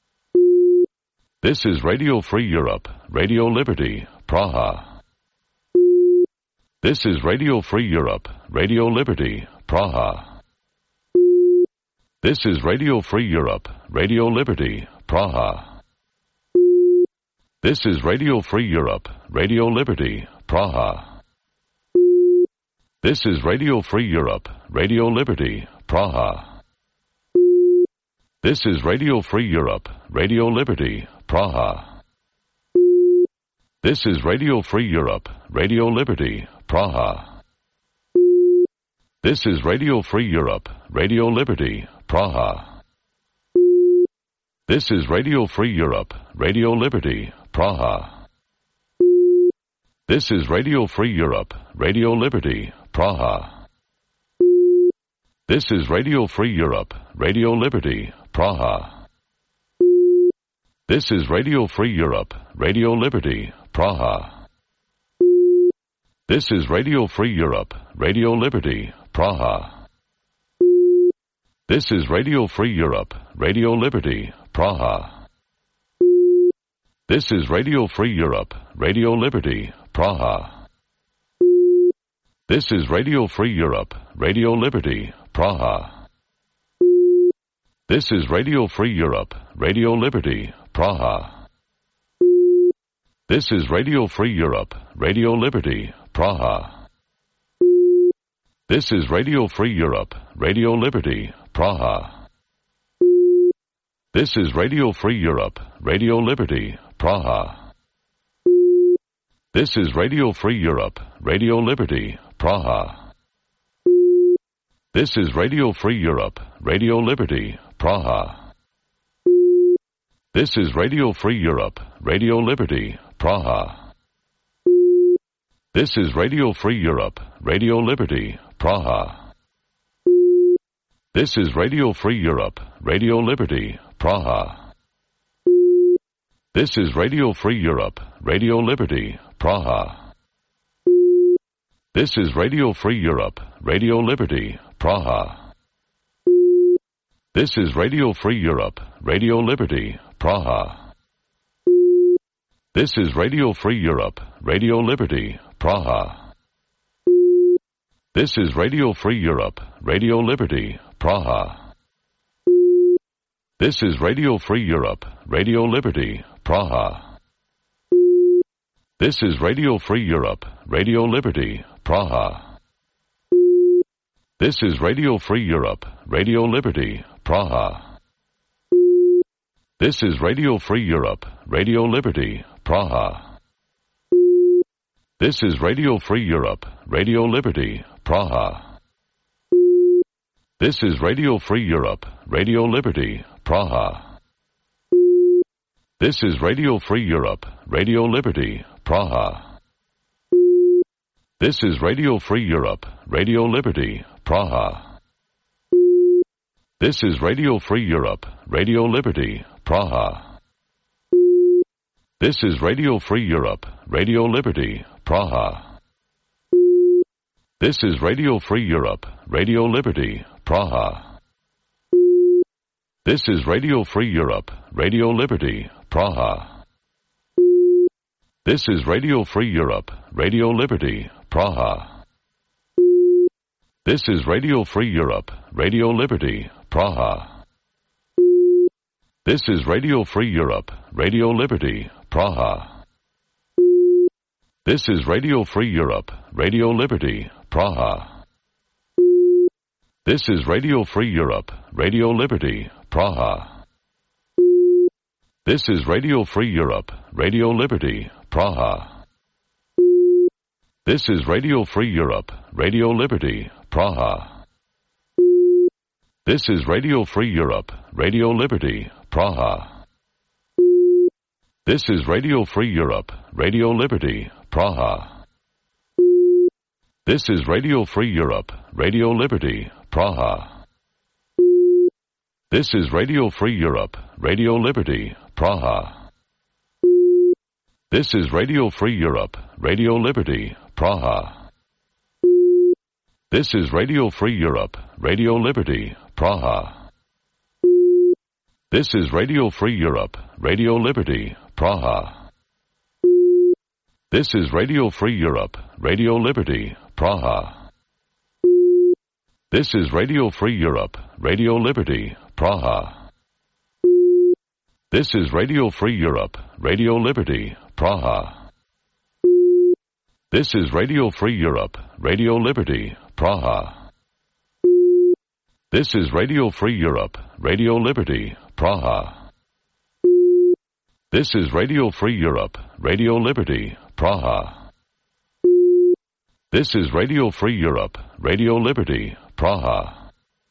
This is Radio Free Europe, Radio Liberty, Praha. This is Radio Free Europe, Radio Liberty, Praha. This is Radio Free Europe, Radio Liberty, Praha. This is Radio Free Europe, Radio Liberty, Praha. This is Radio Free Europe, Radio Liberty, Praha. This is Radio Free Europe, Radio Liberty, Praha. This is Radio Free Europe, Radio Liberty, Praha. This is Radio Free Europe, Radio Liberty, Praha. This is Radio Free Europe, Radio Liberty, Praha. This is Radio Free Europe, Radio Liberty, Praha. This is Radio Free Europe, Radio Liberty, Praha. This is Radio Free Europe, Radio Liberty, Praha. This is Radio Free Europe, Radio Liberty, Praha. This is Radio Free Europe, Radio Liberty, Praha. This is Radio Free Europe, Radio Liberty, Praha. This is Radio Free Europe, Radio Liberty, Praha. This is Radio Free Europe, Radio Liberty, Praha. This is Radio Free Europe, Radio Liberty, Praha. This is Radio Free Europe, Radio Liberty, Praha. This is Radio Free Europe, Radio Liberty, Praha. This is Radio Free Europe, Radio Liberty, Praha. This is Radio Free Europe, Radio Liberty, Praha. This is Radio Free Europe, Radio Liberty, Praha. This is Radio Free Europe, Radio Liberty, Praha. This is Radio Free Europe, Radio Liberty, Praha. This is Radio Free Europe, Radio Liberty, Praha. This is Radio Free Europe, Radio Liberty, Praha. This is Radio Free Europe, Radio Liberty, Praha. This is Radio Free Europe, Radio Liberty, Praha. This is Radio Free Europe, Radio Liberty, Praha. This is Radio Free Europe, Radio Liberty, Praha. This is Radio Free Europe, Radio Liberty, Praha. This is Radio Free Europe, Radio Liberty, Praha. This is Radio Free Europe, Radio Liberty, Praha. This is Radio Free Europe, Radio Liberty, Praha. This is Radio Free Europe, Radio Liberty, Praha. This is Radio Free Europe, Radio Liberty, Praha. This is Radio Free Europe, Radio Liberty, Praha. This is Radio Free Europe, Radio Liberty, Praha. This is Radio Free Europe, Radio Liberty, Praha. This is Radio Free Europe, Radio Liberty, Praha. This is Radio Free Europe, Radio Liberty, Praha. This is Radio Free Europe, Radio Liberty, Praha. This is Radio Free Europe, Radio Liberty, Praha. This is Radio Free Europe, Radio Liberty, Praha. This is Radio Free Europe, Radio Liberty, Praha. This is Radio Free Europe, Radio Liberty, Praha. This is Radio Free Europe, Radio Liberty, Praha. This is Radio Free Europe, Radio Liberty, Praha. This is Radio Free Europe, Radio Liberty, Praha. This is Radio Free Europe, Radio Liberty, Praha. This is Radio Free Europe, Radio Liberty, Praha. This is Radio Free Europe, Radio Liberty, Praha. This is Radio Free Europe, Radio Liberty, Praha. This is Radio Free Europe, Radio Liberty, Praha. This is Radio Free Europe, Radio Liberty, Praha. This is Radio Free Europe, Radio Liberty, Praha. This is Radio Free Europe, Radio Liberty, Praha. This is Radio Free Europe, Radio Liberty, Praha. This is Radio Free Europe, Radio Liberty, Praha. This is Radio Free Europe, Radio Liberty, Praha. This is Radio Free Europe, Radio Liberty, Praha. This is Radio Free Europe, Radio Liberty, Praha.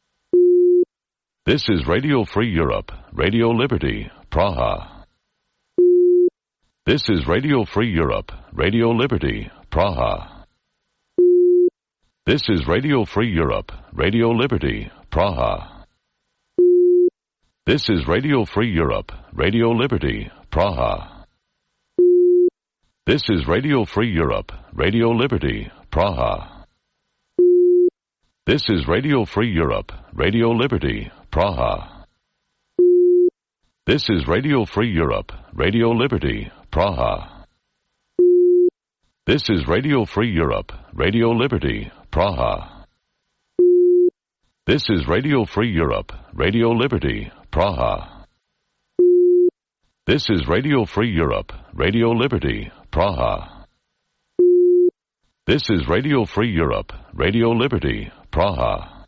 This is Radio Free Europe, Radio Liberty, Praha. This is Radio Free Europe, Radio Liberty, Praha. This is Radio Free Europe, Radio Liberty, Praha. This is Radio Free Europe, Radio Liberty, Praha. This is Radio Free Europe, Radio Liberty, Praha. This is Radio Free Europe, Radio Liberty, Praha. This is Radio Free Europe, Radio Liberty, Praha. This is Radio Free Europe, Radio Liberty, Praha. This is Radio Free Europe, Radio Liberty, Praha. This is Radio Free Europe, Radio Liberty, Praha. This is Radio Free Europe, Radio Liberty, Praha.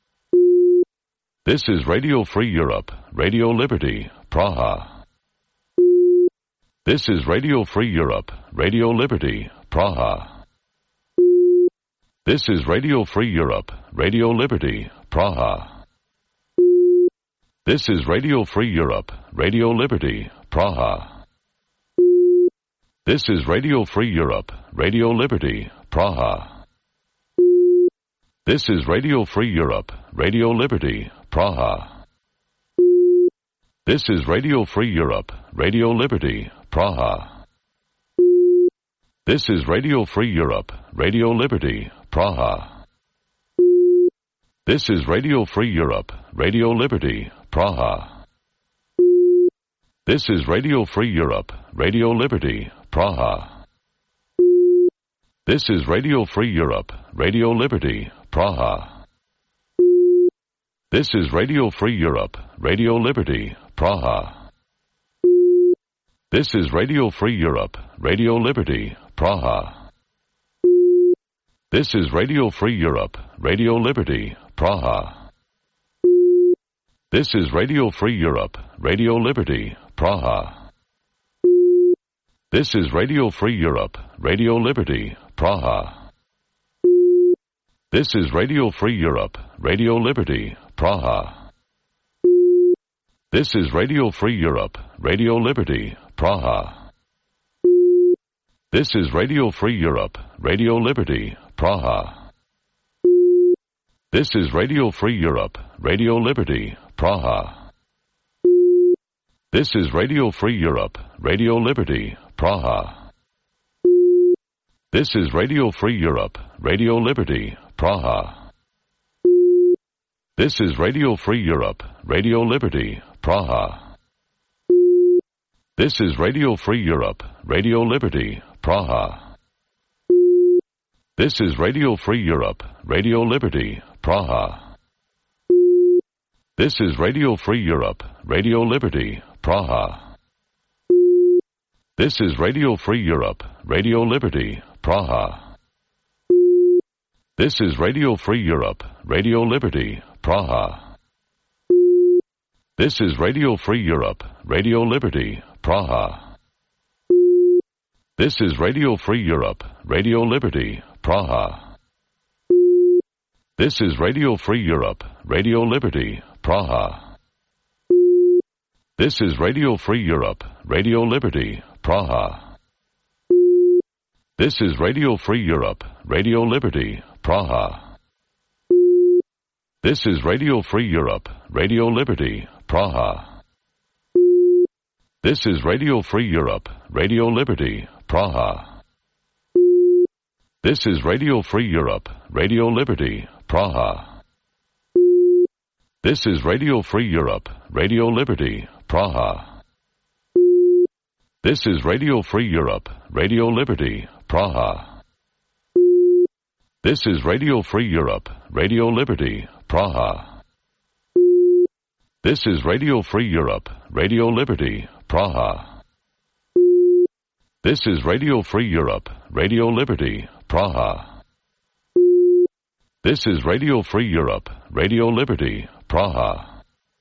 This is Radio Free Europe, Radio Liberty, Praha. This is Radio Free Europe, Radio Liberty, Praha. This is Radio Free Europe, Radio Liberty, Praha. This is Radio Free Europe, Radio Liberty, Praha. This is Radio Free Europe, Radio Liberty, Praha. This is Radio Free Europe, Radio Liberty, Praha. This is Radio Free Europe, Radio Liberty, Praha. This is Radio Free Europe, Radio Liberty, Praha. This is Radio Free Europe, Radio Liberty, Praha. This is Radio Free Europe, Radio Liberty, Praha. This is Radio Free Europe, Radio Liberty, Praha. This is Radio Free Europe, Radio Liberty, Praha. This is Radio Free Europe, Radio Liberty, Praha. This is Radio Free Europe, Radio Liberty, Praha. This is Radio Free Europe, Radio Liberty, Praha. This is Radio Free Europe, Radio Liberty, Praha. This is Radio Free Europe, Radio Liberty, Praha. This is Radio Free Europe, Radio Liberty, Praha. This is Radio Free Europe, Radio Liberty, Praha. This is Radio Free Europe, Radio Liberty, Praha. This is Radio Free Europe, Radio Liberty, Praha. This is Radio Free Europe, Radio Liberty, Praha. This is Radio Free Europe, Radio Liberty, Praha. This is Radio Free Europe, Radio Liberty, Praha. This is Radio Free Europe, Radio Liberty, Praha. This is Radio Free Europe, Radio Liberty, Praha. This is Radio Free Europe, Radio Liberty, Praha. This is Radio Free Europe, Radio Liberty, Praha. This is Radio Free Europe, Radio Liberty, Praha. This is Radio Free Europe, Radio Liberty, Praha. This is Radio Free Europe, Radio Liberty, Praha. This is Radio Free Europe, Radio Liberty, Praha. This is Radio Free Europe, Radio Liberty, Praha. This is Radio Free Europe, Radio Liberty, Praha. This is Radio Free Europe, Radio Liberty, Praha. This is Radio Free Europe, Radio Liberty, Praha. This is Radio Free Europe, Radio Liberty, Praha. This is Radio Free Europe, Radio Liberty, Praha. This is Radio Free Europe, Radio Liberty, Praha. This is Radio Free Europe, Radio Liberty, Praha. This is Radio Free Europe, Radio Liberty, Praha. This is Radio Free Europe, Radio Liberty, Praha.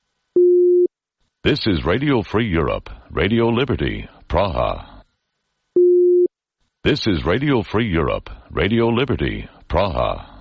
This is Radio Free Europe, Radio Liberty, Praha. This is Radio Free Europe, Radio Liberty, Praha.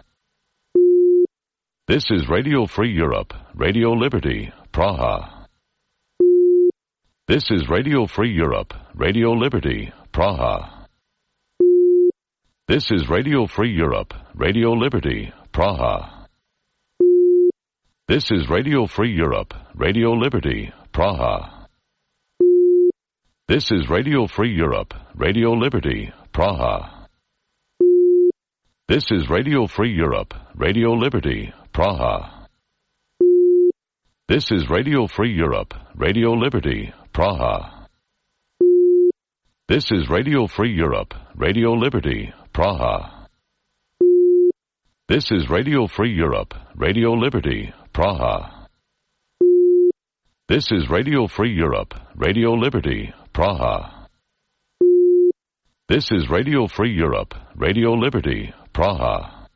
This is Radio Free Europe, Radio Liberty, Praha. This is Radio Free Europe, Radio Liberty, Praha. This is Radio Free Europe, Radio Liberty, Praha. This is Radio Free Europe, Radio Liberty, Praha. This is Radio Free Europe, Radio Liberty, Praha. This is Radio Free Europe, Radio Liberty, Praha. This is Radio Free Europe, Radio Liberty, Praha. This is Radio Free Europe, Radio Liberty, Praha. This is Radio Free Europe, Radio Liberty, Praha. This is Radio Free Europe, Radio Liberty, Praha. This is Radio Free Europe, Radio Liberty, Praha.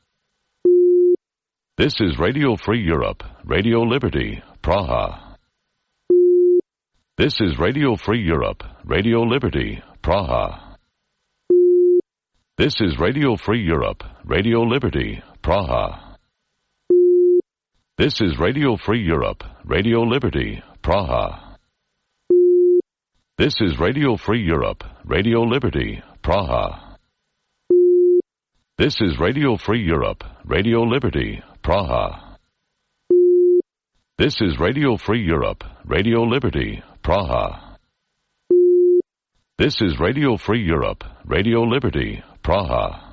This is Radio Free Europe, Radio Liberty, Praha. This is Radio Free Europe, Radio Liberty, Praha. This is Radio Free Europe, Radio Liberty, Praha. This is Radio Free Europe, Radio Liberty, Praha. This is Radio Free Europe, Radio Liberty, Praha. This is Radio Free Europe, Radio Liberty, Praha. This is Radio Free Europe, Radio Liberty, Praha. This is Radio Free Europe, Radio Liberty, Praha.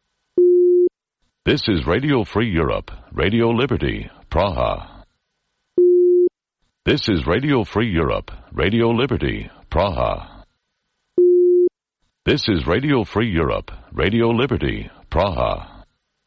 This is Radio Free Europe, Radio Liberty, Praha. This is Radio Free Europe, Radio Liberty, Praha. This is Radio Free Europe, Radio Liberty, Praha.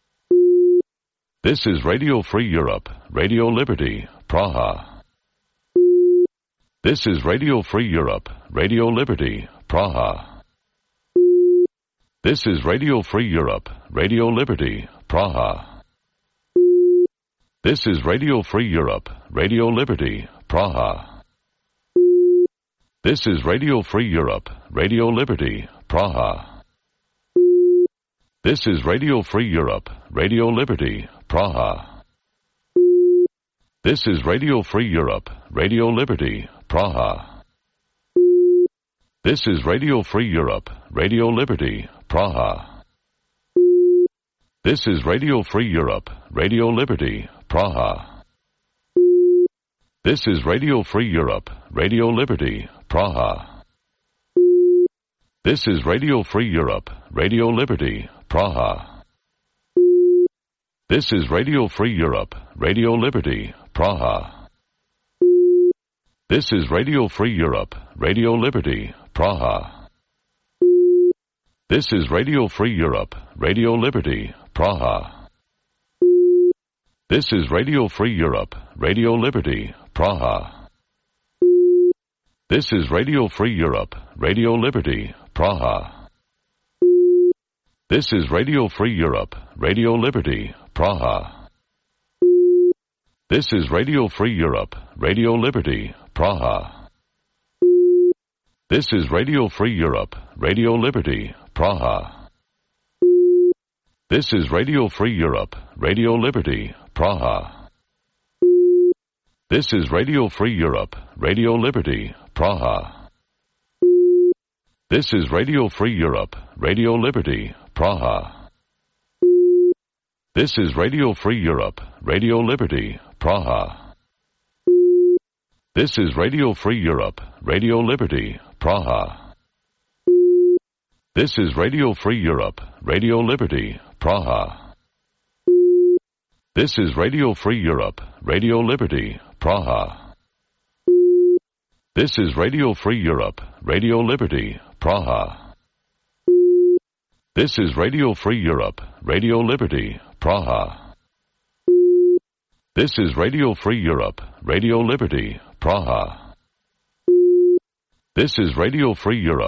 This is Radio Free Europe, Radio Liberty, Praha. This is Radio Free Europe, Radio Liberty, Praha. This is Radio Free Europe, Radio Liberty, Praha. This is Radio Free Europe, Radio Liberty, Praha. This is Radio Free Europe, Radio Liberty, Praha. This is Radio Free Europe, Radio Liberty, Praha. This is Radio Free Europe, Radio Liberty, Praha. This is Radio Free Europe, Radio Liberty, Praha. This is Radio Free Europe, Radio Liberty, Praha. This is Radio Free Europe, Radio Liberty, Praha. This is Radio Free Europe, Radio Liberty, Praha. This is Radio Free Europe, Radio Liberty, Praha. This is Radio Free Europe, Radio Liberty, Praha. This is Radio Free Europe, Radio Liberty, Praha. This is Radio Free Europe, Radio Liberty, Praha. This is Radio Free Europe, Radio Liberty, Praha. This is Radio Free Europe, Radio Liberty, Praha. This is Radio Free Europe, Radio Liberty, Praha. This is Radio Free Europe, Radio Liberty, Praha. This is Radio Free Europe, Radio Liberty, Praha. This is Radio Free Europe, Radio Liberty, Praha. This is Radio Free Europe, Radio Liberty, Praha. This is Radio Free Europe, Radio Liberty, Praha. This is Radio Free Europe, Radio Liberty, Praha. This is Radio Free Europe, Radio Liberty, Praha. This is Radio Free Europe, Radio Liberty, Praha. This is Radio Free Europe, Radio Liberty, Praha. This is Radio Free Europe, Radio Liberty, Praha. This is Radio Free Europe, Radio Liberty, Praha. This is Radio Free Europe.